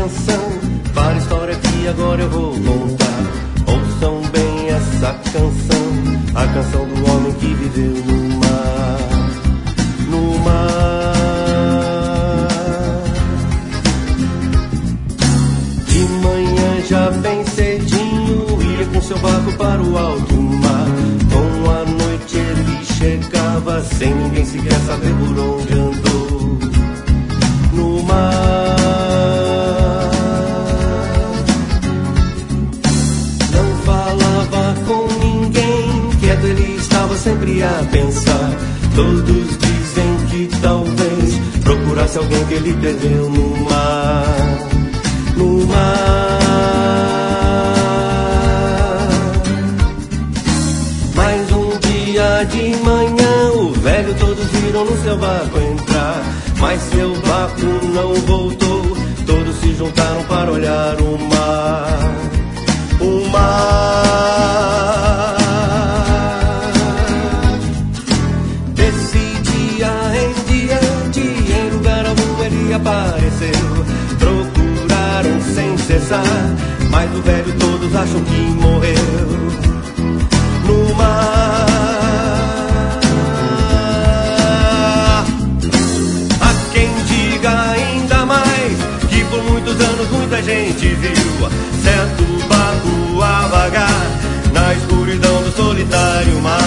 atenção para a história que agora eu vou contar. Ouçam bem essa canção, a canção do homem que viveu no mar. No mar. De manhã já bem cedinho ia com seu barco para o alto mar. Com a noite ele chegava sem ninguém sequer saber por onde andou. No mar. Não falava com ninguém, quieto ele estava sempre a pensar. Todos dizem que talvez procurasse alguém que ele perdeu no mar. No mar. Mas um dia de manhã o velho todos viram no seu barco entrar. Mas seu barco não voltou, todos se juntaram para olhar o mar. O mar. Desse dia em diante, em lugar algum ele apareceu. Procuraram sem cessar, mas o velho todos acham que morreu. No mar. Há quem diga ainda mais que por muitos anos muita gente viu certo barco a vagar na escuridão do solitário mar.